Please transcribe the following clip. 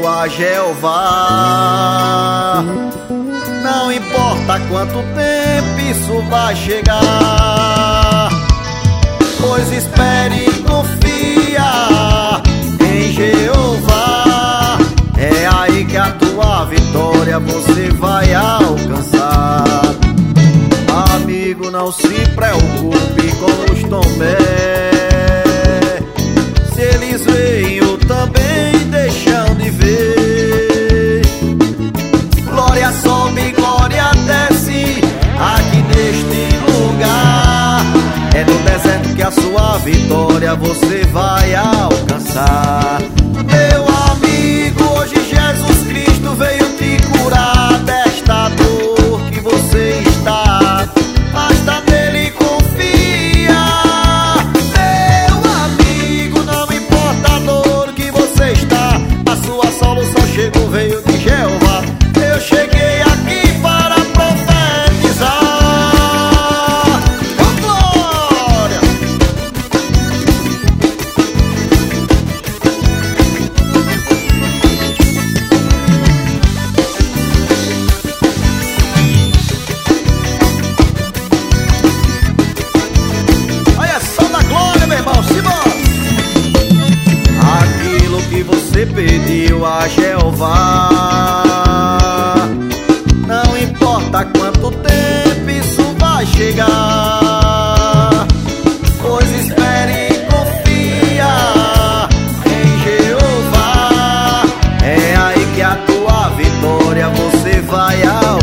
pediu a Jeová. Não importa quanto tempo isso vai chegar, pois espere e confia em Jeová. É aí que a tua vitória você vai alcançar. Amigo, não se preocupe com os tombés, se eles veem ou também deixam de ver. Glória sobe, glória desce aqui neste lugar. É no deserto que a sua vitória você vai alcançar. Meu amigo, hoje Jesus Cristo veio te curar desta dor que você está. Basta nele confiar. Meu amigo, não importa a dor que você está, a sua solução chegou, veio de Jeová. Eu cheguei aqui para profetizar. Oh, glória! Olha só da glória, meu irmão, simbora! Aquilo que você pediu a Jeová, não importa quanto tempo isso vai chegar, pois espere e confia em Jeová. É aí que a tua vitória você vai alcançar.